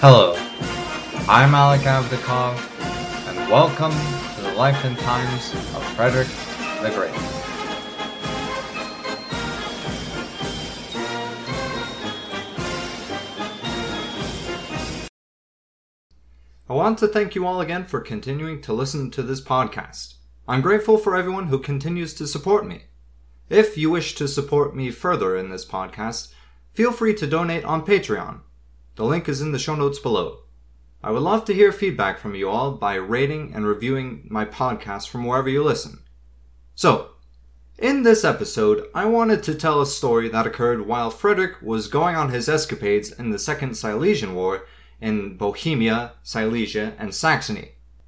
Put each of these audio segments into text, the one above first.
Hello, I'm Alec Avdakov, and welcome to the life and times of Frederick the Great. I want to thank you all again for continuing to listen to this podcast. I'm grateful for everyone who continues to support me. If you wish to support me further in this podcast, feel free to donate on Patreon. The link is in the show notes below. I would love to hear feedback from you all by rating and reviewing my podcast from wherever you listen. So, in this episode, I wanted to tell a story that occurred while Frederick was going on his escapades in the Second Silesian War in Bohemia, Silesia, and Saxony.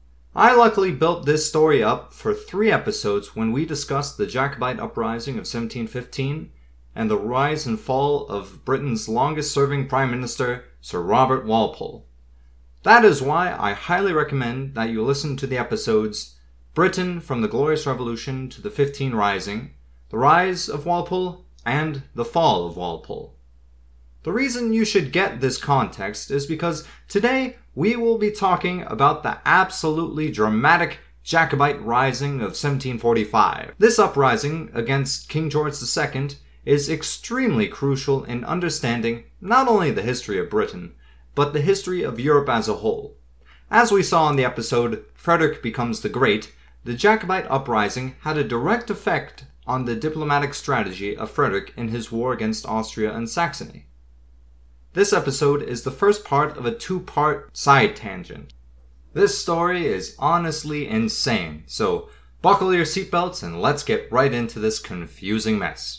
I luckily built this story up for 3 episodes when we discussed the Jacobite uprising of 1715 and the rise and fall of Britain's longest-serving Prime Minister, Sir Robert Walpole. That is why I highly recommend that you listen to the episodes Britain from the Glorious Revolution to the 15 Rising, the Rise of Walpole, and the Fall of Walpole. The reason you should get this context is because today we will be talking about the absolutely dramatic Jacobite Rising of 1745. This uprising against King George II is extremely crucial in understanding not only the history of Britain, but the history of Europe as a whole. As we saw in the episode Frederick Becomes the Great, the Jacobite uprising had a direct effect on the diplomatic strategy of Frederick in his war against Austria and Saxony. This episode is the first part of a 2-part side tangent. This story is honestly insane, so buckle your seatbelts and let's get right into this confusing mess.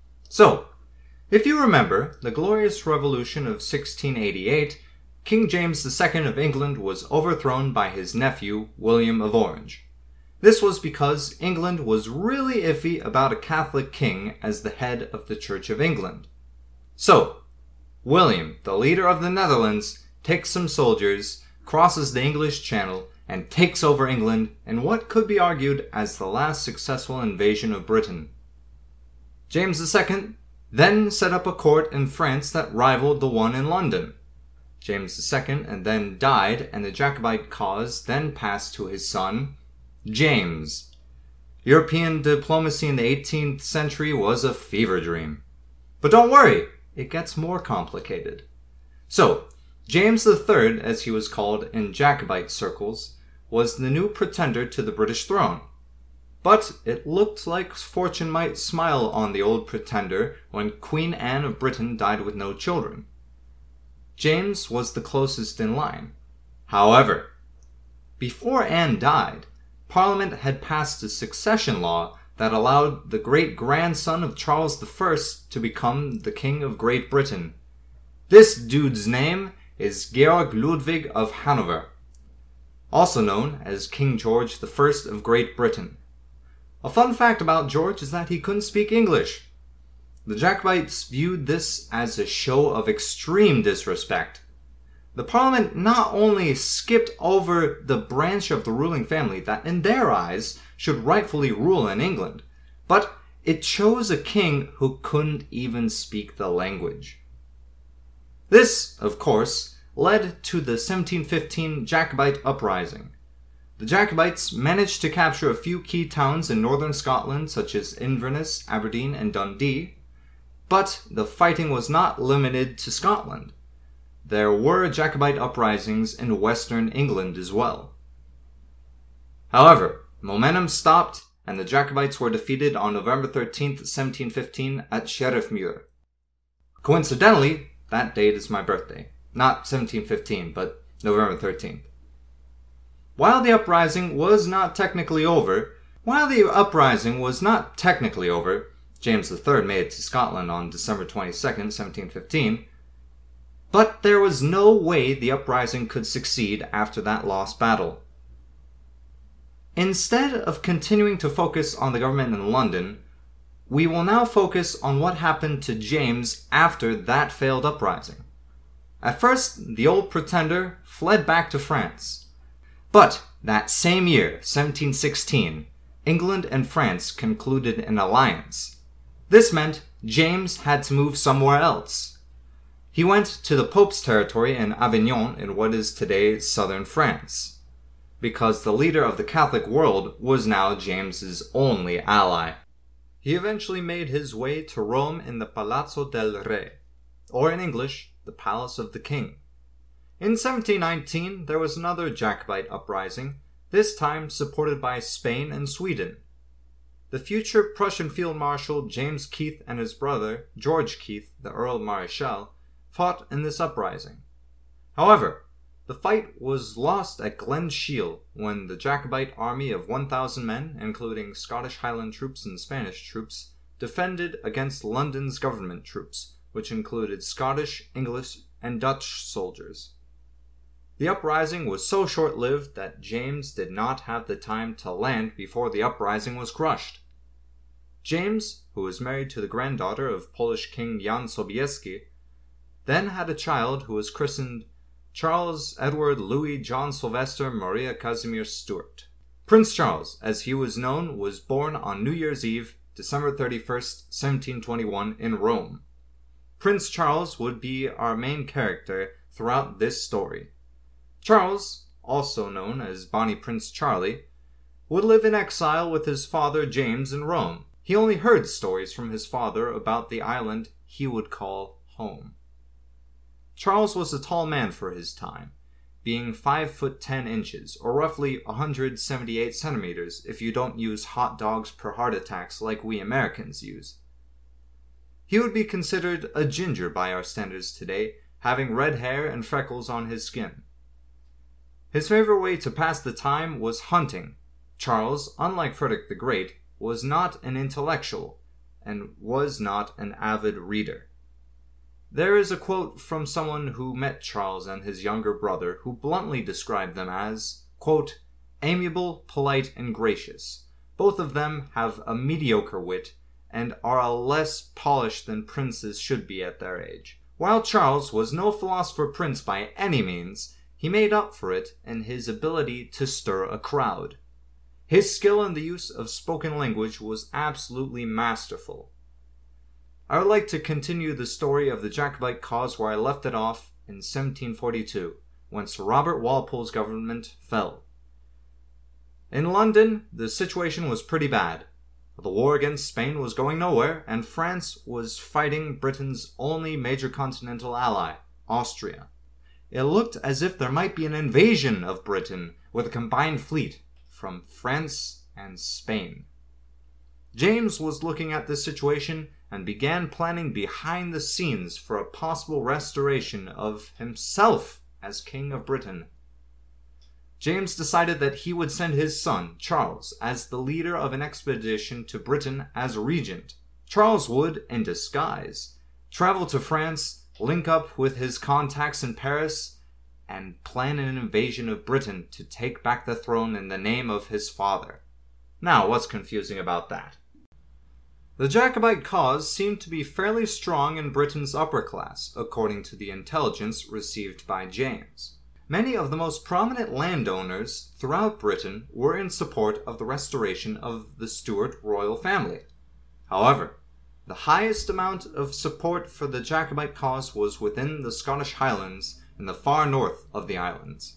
So, if you remember the Glorious Revolution of 1688, King James II of England was overthrown by his nephew, William of Orange. This was because England was really iffy about a Catholic king as the head of the Church of England. So, William, the leader of the Netherlands, takes some soldiers, crosses the English Channel, and takes over England in what could be argued as the last successful invasion of Britain. James II then set up a court in France that rivaled the one in London. James II and then died, and the Jacobite cause then passed to his son, James. European diplomacy in the 18th century was a fever dream. But don't worry, it gets more complicated. So, James III, as he was called in Jacobite circles, was the new pretender to the British throne. But it looked like fortune might smile on the old pretender when Queen Anne of Britain died with no children. James was the closest in line. However, before Anne died, Parliament had passed a succession law that allowed the great-grandson of Charles I to become the King of Great Britain. This dude's name is Georg Ludwig of Hanover, also known as King George I of Great Britain. A fun fact about George is that he couldn't speak English. The Jacobites viewed this as a show of extreme disrespect. The Parliament not only skipped over the branch of the ruling family that in their eyes should rightfully rule in England, but it chose a king who couldn't even speak the language. This, of course, led to the 1715 Jacobite uprising. The Jacobites managed to capture a few key towns in northern Scotland such as Inverness, Aberdeen, and Dundee, but the fighting was not limited to Scotland. There were Jacobite uprisings in western England as well. However, momentum stopped and the Jacobites were defeated on November 13th, 1715 at Sheriffmuir. Coincidentally, that date is my birthday. Not 1715, but November 13th. While the uprising was not technically over, James III made it to Scotland on December 22nd, 1715, but there was no way the uprising could succeed after that lost battle. Instead of continuing to focus on the government in London, we will now focus on what happened to James after that failed uprising. At first, the old pretender fled back to France. But that same year, 1716, England and France concluded an alliance. This meant James had to move somewhere else. He went to the Pope's territory in Avignon in what is today southern France, because the leader of the Catholic world was now James's only ally. He eventually made his way to Rome in the Palazzo del Re, or in English, the Palace of the King. In 1719, there was another Jacobite uprising, this time supported by Spain and Sweden. The future Prussian Field Marshal James Keith and his brother, George Keith, the Earl Mareschal, fought in this uprising. However, the fight was lost at Glen Shiel when the Jacobite army of 1,000 men, including Scottish Highland troops and Spanish troops, defended against London's government troops, which included Scottish, English, and Dutch soldiers. The uprising was so short-lived that James did not have the time to land before the uprising was crushed. James, who was married to the granddaughter of Polish King Jan Sobieski, then had a child who was christened Charles Edward Louis John Sylvester Maria Casimir Stuart. Prince Charles, as he was known, was born on New Year's Eve, December 31st, 1721, in Rome. Prince Charles would be our main character throughout this story. Charles, also known as Bonnie Prince Charlie, would live in exile with his father James in Rome. He only heard stories from his father about the island he would call home. Charles was a tall man for his time, being 5'10", or roughly 178 centimeters if you don't use hot dogs per heart attacks like we Americans use. He would be considered a ginger by our standards today, having red hair and freckles on his skin. His favorite way to pass the time was hunting. Charles, unlike Frederick the Great, was not an intellectual, and was not an avid reader. There is a quote from someone who met Charles and his younger brother who bluntly described them as, quote, amiable, polite, and gracious. Both of them have a mediocre wit and are a less polished than princes should be at their age. While Charles was no philosopher prince by any means, he made up for it in his ability to stir a crowd. His skill in the use of spoken language was absolutely masterful. I would like to continue the story of the Jacobite cause where I left it off in 1742, when Sir Robert Walpole's government fell. In London, the situation was pretty bad. The war against Spain was going nowhere, and France was fighting Britain's only major continental ally, Austria. It looked as if there might be an invasion of Britain with a combined fleet from France and Spain. James was looking at this situation and began planning behind the scenes for a possible restoration of himself as King of Britain. James decided that he would send his son, Charles, as the leader of an expedition to Britain as regent. Charles would, in disguise, travel to France, link up with his contacts in Paris, and plan an invasion of Britain to take back the throne in the name of his father. Now, what's confusing about that? The Jacobite cause seemed to be fairly strong in Britain's upper class, according to the intelligence received by James. Many of the most prominent landowners throughout Britain were in support of the restoration of the Stuart royal family. However, the highest amount of support for the Jacobite cause was within the Scottish Highlands in the far north of the islands.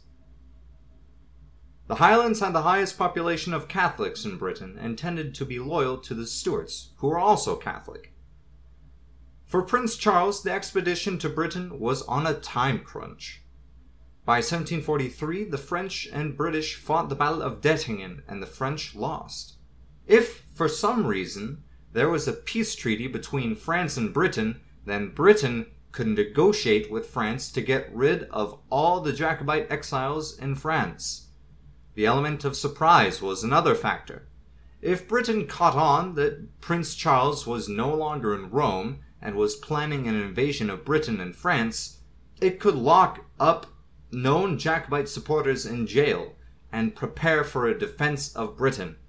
The Highlands had the highest population of Catholics in Britain and tended to be loyal to the Stuarts, who were also Catholic. For Prince Charles, the expedition to Britain was on a time crunch. By 1743, the French and British fought the Battle of Dettingen, and the French lost. If, for some reason, there was a peace treaty between France and Britain, then Britain could negotiate with France to get rid of all the Jacobite exiles in France. The element of surprise was another factor. If Britain caught on that Prince Charles was no longer in Rome and was planning an invasion of Britain and France, it could lock up known Jacobite supporters in jail and prepare for a defense of Britain.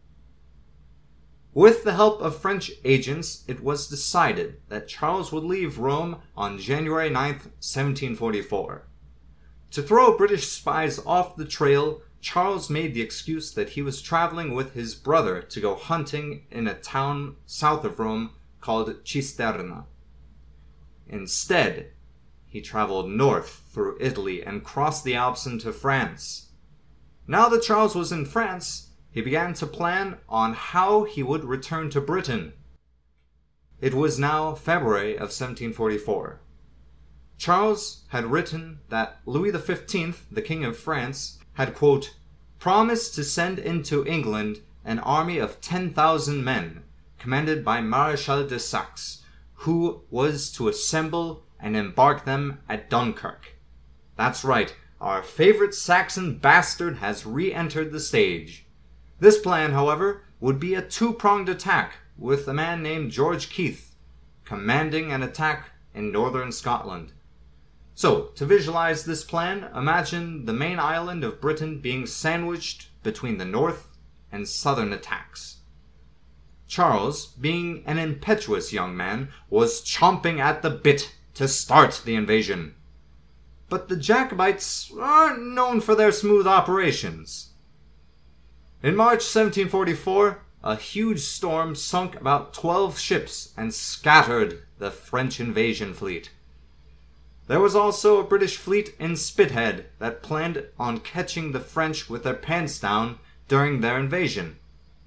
With the help of French agents, it was decided that Charles would leave Rome on January 9th, 1744. To throw British spies off the trail, Charles made the excuse that he was traveling with his brother to go hunting in a town south of Rome called Cisterna. Instead, he traveled north through Italy and crossed the Alps into France. Now that Charles was in France, he began to plan on how he would return to Britain. It was now February of 1744. Charles had written that Louis XV, the King of France, had, quote, promised to send into England an army of 10,000 men, commanded by Maréchal de Saxe, who was to assemble and embark them at Dunkirk. That's right, our favorite Saxon bastard has re-entered the stage. This plan, however, would be a two-pronged attack, with a man named George Keith commanding an attack in northern Scotland. So, to visualize this plan, imagine the main island of Britain being sandwiched between the north and southern attacks. Charles, being an impetuous young man, was chomping at the bit to start the invasion. But the Jacobites aren't known for their smooth operations. In March 1744, a huge storm sunk about 12 ships and scattered the French invasion fleet. There was also a British fleet in Spithead that planned on catching the French with their pants down during their invasion.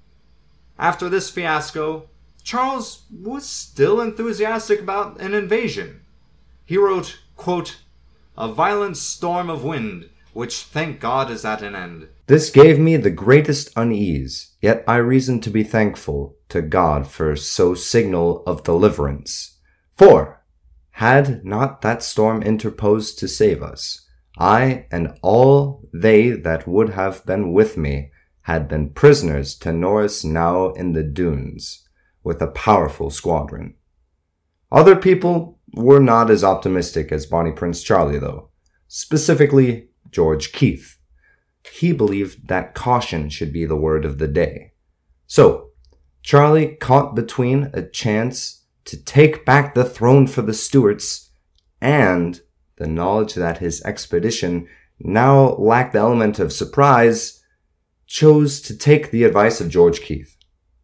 After this fiasco, Charles was still enthusiastic about an invasion. He wrote, quote, a violent storm of wind, which thank God is at an end. This gave me the greatest unease, yet I reason to be thankful to God for so signal of deliverance. For, had not that storm interposed to save us, I and all they that would have been with me had been prisoners to Norris now in the dunes, with a powerful squadron. Other people were not as optimistic as Bonnie Prince Charlie, though, specifically George Keith. He believed that caution should be the word of the day. So, Charlie caught between a chance to take back the throne for the Stuarts and the knowledge that his expedition now lacked the element of surprise, chose to take the advice of George Keith.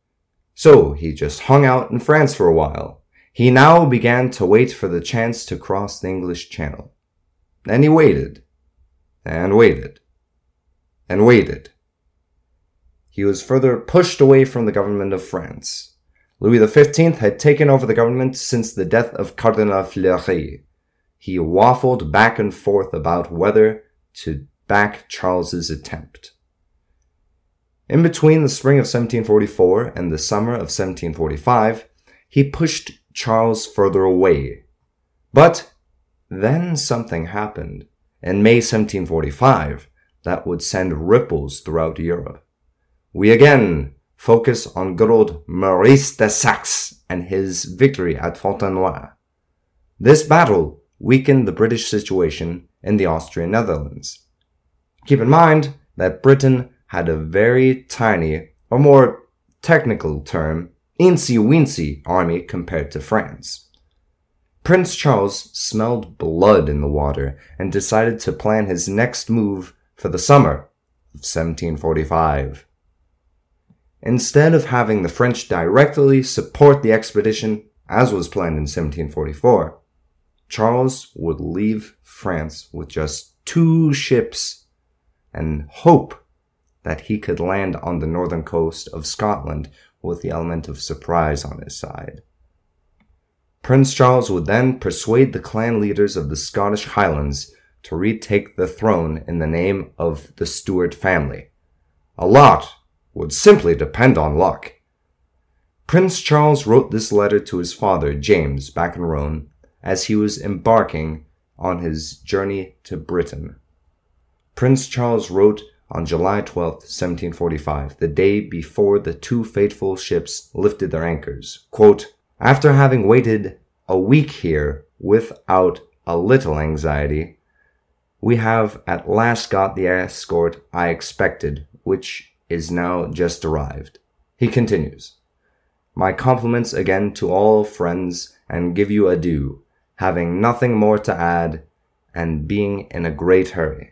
So he just hung out in France for a while. He now began to wait for the chance to cross the English Channel. And he waited, and waited, and waited. He was further pushed away from the government of France. Louis XV had taken over the government since the death of Cardinal Fleury. He waffled back and forth about whether to back Charles's attempt. In between the spring of 1744 and the summer of 1745, he pushed Charles further away. But then something happened in May 1745 that would send ripples throughout Europe. We again focus on good old Maurice de Saxe and his victory at Fontenoy. This battle weakened the British situation in the Austrian Netherlands. Keep in mind that Britain had a very tiny, or more technical term, eensy-weensy army compared to France. Prince Charles smelled blood in the water and decided to plan his next move for the summer of 1745. Instead of having the French directly support the expedition, as was planned in 1744, Charles would leave France with just 2 ships and hope that he could land on the northern coast of Scotland with the element of surprise on his side. Prince Charles would then persuade the clan leaders of the Scottish Highlands to retake the throne in the name of the Stuart family. A lot would simply depend on luck. Prince Charles wrote this letter to his father, James, back in Rome, as he was embarking on his journey to Britain. Prince Charles wrote on July 12, 1745, the day before the 2 faithful ships lifted their anchors, quote, after having waited a week here without a little anxiety, we have at last got the escort I expected, which is now just arrived. He continues, my compliments again to all friends and give you adieu, having nothing more to add and being in a great hurry.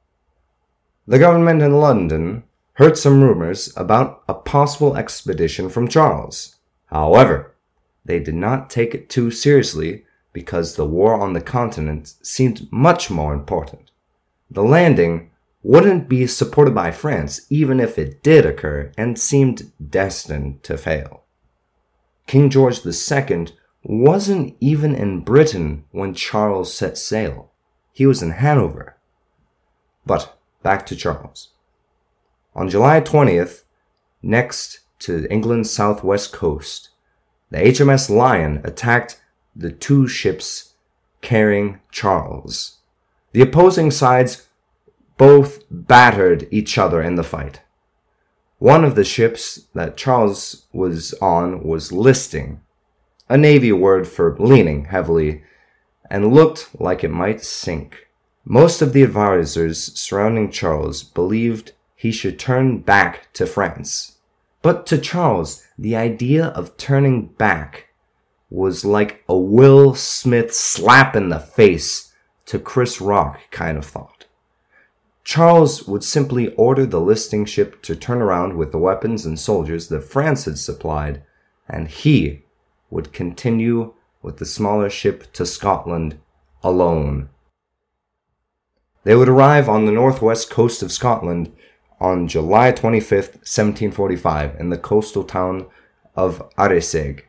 The government in London heard some rumors about a possible expedition from Charles. However, they did not take it too seriously because the war on the continent seemed much more important. The landing wouldn't be supported by France even if it did occur and seemed destined to fail. King George II wasn't even in Britain when Charles set sail. He was in Hanover. But back to Charles. On July 20th, next to England's southwest coast, the HMS Lion attacked the two ships carrying Charles. The opposing sides both battered each other in the fight. One of the ships that Charles was on was listing, a Navy word for leaning heavily, and looked like it might sink. Most of the advisors surrounding Charles believed he should turn back to France. But to Charles, the idea of turning back was like a Will Smith slap in the face to Chris Rock kind of thought. Charles would simply order the listing ship to turn around with the weapons and soldiers that France had supplied, and he would continue with the smaller ship to Scotland alone. They would arrive on the northwest coast of Scotland on July 25th, 1745, in the coastal town of Arisaig.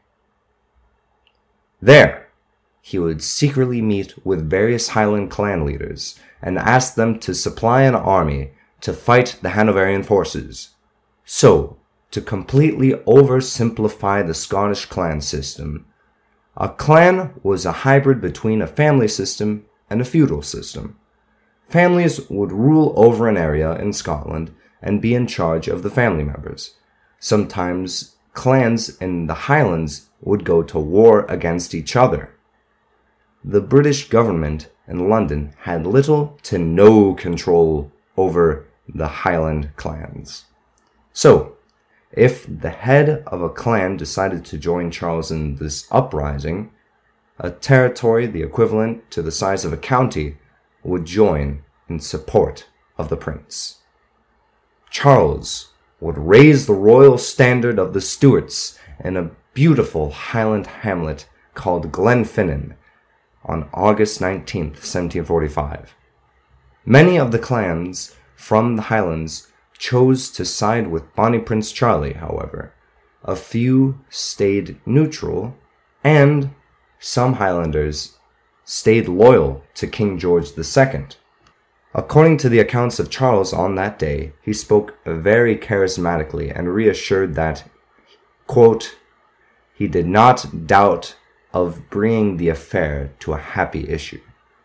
There, he would secretly meet with various Highland clan leaders and ask them to supply an army to fight the Hanoverian forces. So, to completely oversimplify the Scottish clan system, a clan was a hybrid between a family system and a feudal system. Families would rule over an area in Scotland and be in charge of the family members. Sometimes clans in the Highlands would go to war against each other. The British government in London had little to no control over the Highland clans. So, if the head of a clan decided to join Charles in this uprising, a territory the equivalent to the size of a county would join in support of the prince. Charles would raise the royal standard of the Stuarts in a beautiful Highland hamlet called Glenfinnan on August 19th, 1745. Many of the clans from the Highlands chose to side with Bonnie Prince Charlie, however. A few stayed neutral, and some Highlanders stayed loyal to King George II. According to the accounts of Charles on that day, he spoke very charismatically and reassured that, quote, he did not doubt of bringing the affair to a happy issue.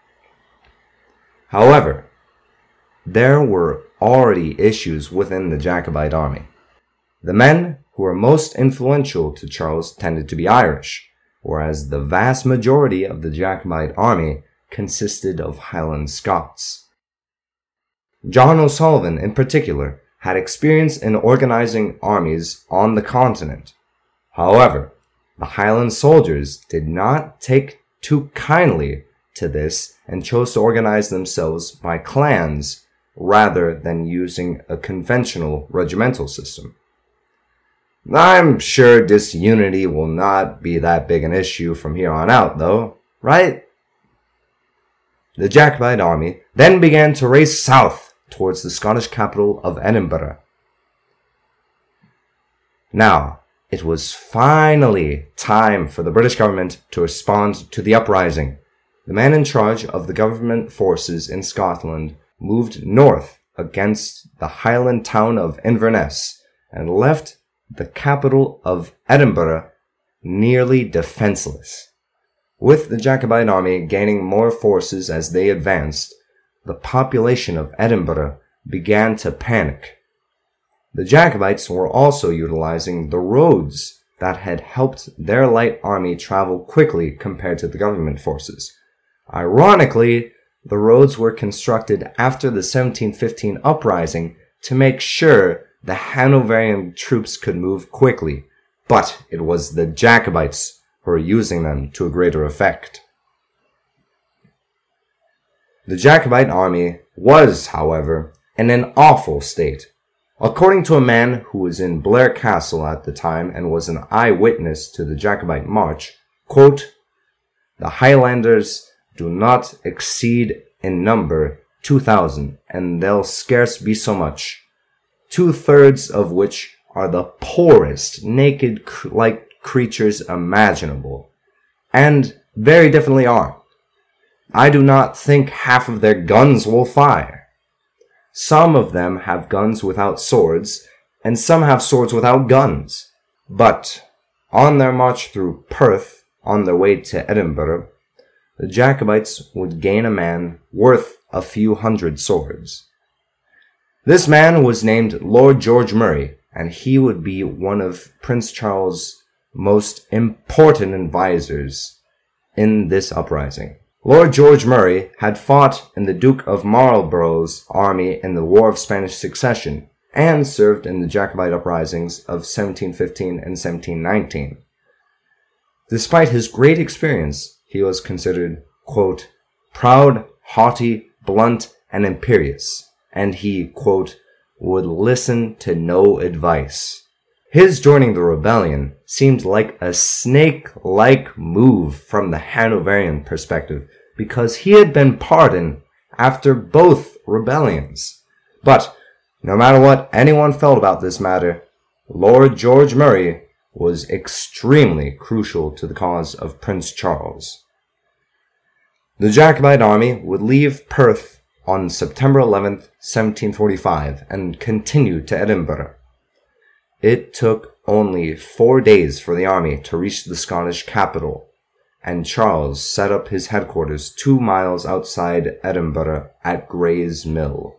However, there were already issues within the Jacobite army. The men who were most influential to Charles tended to be Irish, whereas the vast majority of the Jacobite army consisted of Highland Scots. John O'Sullivan, in particular, had experience in organizing armies on the continent. However, the Highland soldiers did not take too kindly to this and chose to organize themselves by clans rather than using a conventional regimental system. I'm sure disunity will not be that big an issue from here on out, though, right? The Jacobite army then began to race south towards the Scottish capital of Edinburgh. Now, it was finally time for the British government to respond to the uprising. The man in charge of the government forces in Scotland moved north against the Highland town of Inverness and left the capital of Edinburgh nearly defenseless. With the Jacobite army gaining more forces as they advanced, the population of Edinburgh began to panic. The Jacobites were also utilizing the roads that had helped their light army travel quickly compared to the government forces. Ironically, the roads were constructed after the 1715 uprising to make sure the Hanoverian troops could move quickly, but it was the Jacobites who were using them to a greater effect. The Jacobite army was, however, in an awful state. According to a man who was in Blair Castle at the time and was an eyewitness to the Jacobite march, quote, The Highlanders do not exceed in number 2,000, and they'll scarce be so much, 2/3 of which are the poorest, naked-like creatures imaginable, and very differently armed. I do not think half of their guns will fire. Some of them have guns without swords, and some have swords without guns. But on their march through Perth, on their way to Edinburgh, the Jacobites would gain a man worth a few hundred swords. This man was named Lord George Murray, and he would be one of Prince Charles' most important advisors in this uprising. Lord George Murray had fought in the Duke of Marlborough's army in the War of Spanish Succession, and served in the Jacobite uprisings of 1715 and 1719. Despite his great experience, he was considered, quote, proud, haughty, blunt, and imperious, and he, quote, would listen to no advice. His joining the rebellion seemed like a snake-like move from the Hanoverian perspective, because he had been pardoned after both rebellions. But no matter what anyone felt about this matter, Lord George Murray was extremely crucial to the cause of Prince Charles. The Jacobite army would leave Perth on September 11th, 1745, and continue to Edinburgh. It took only 4 days for the army to reach the Scottish capital, and Charles set up his headquarters 2 miles outside Edinburgh at Gray's Mill.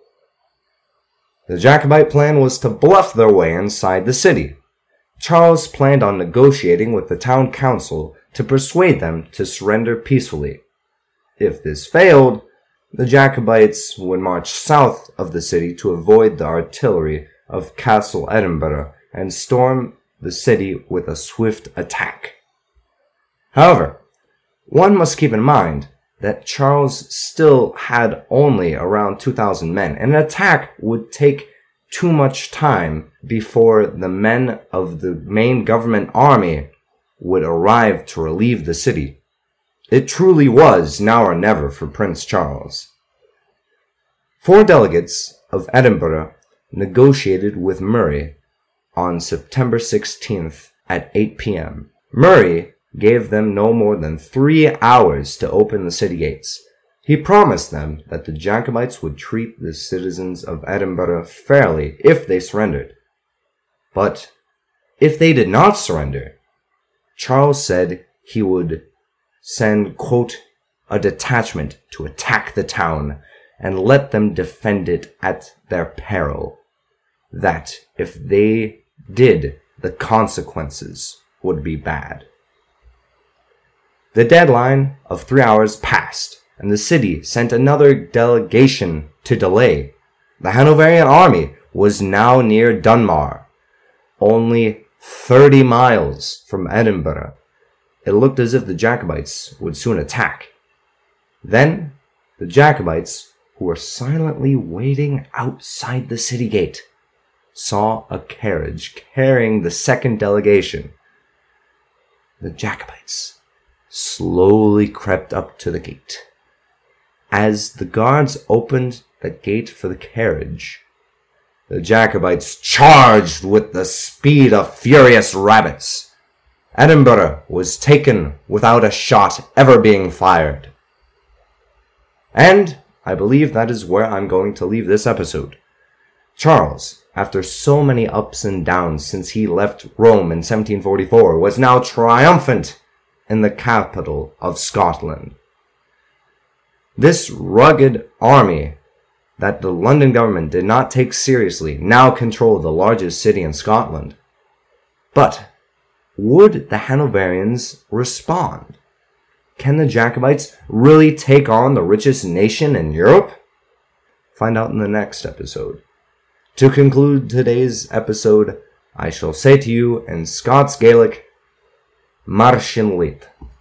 The Jacobite plan was to bluff their way inside the city. Charles planned on negotiating with the town council to persuade them to surrender peacefully. If this failed, the Jacobites would march south of the city to avoid the artillery of Castle Edinburgh and storm the city with a swift attack. However, one must keep in mind that Charles still had only around 2,000 men, and an attack would take too much time before the men of the main government army would arrive to relieve the city. It truly was now or never for Prince Charles. 4 delegates of Edinburgh negotiated with Murray on September 16th at 8 p.m. Murray gave them no more than 3 hours to open the city gates. He promised them that the Jacobites would treat the citizens of Edinburgh fairly if they surrendered. But if they did not surrender, Charles said he would send, quote, a detachment to attack the town and let them defend it at their peril. That if they did, the consequences would be bad. The deadline of 3 hours passed, and the city sent another delegation to delay. The Hanoverian army was now near Dunbar, only 30 miles from Edinburgh. It looked as if the Jacobites would soon attack. Then, the Jacobites, who were silently waiting outside the city gate, saw a carriage carrying the second delegation. The Jacobites slowly crept up to the gate. As the guards opened the gate for the carriage, the Jacobites charged with the speed of furious rabbits. Edinburgh was taken without a shot ever being fired. And I believe that is where I'm going to leave this episode. Charles, after so many ups and downs since he left Rome in 1744, was now triumphant in the capital of Scotland. This rugged army that the London government did not take seriously now controlled the largest city in Scotland. But would the Hanoverians respond? Can the Jacobites really take on the richest nation in Europe? Find out in the next episode. To conclude today's episode, I shall say to you in Scots Gaelic, Mar sin leith.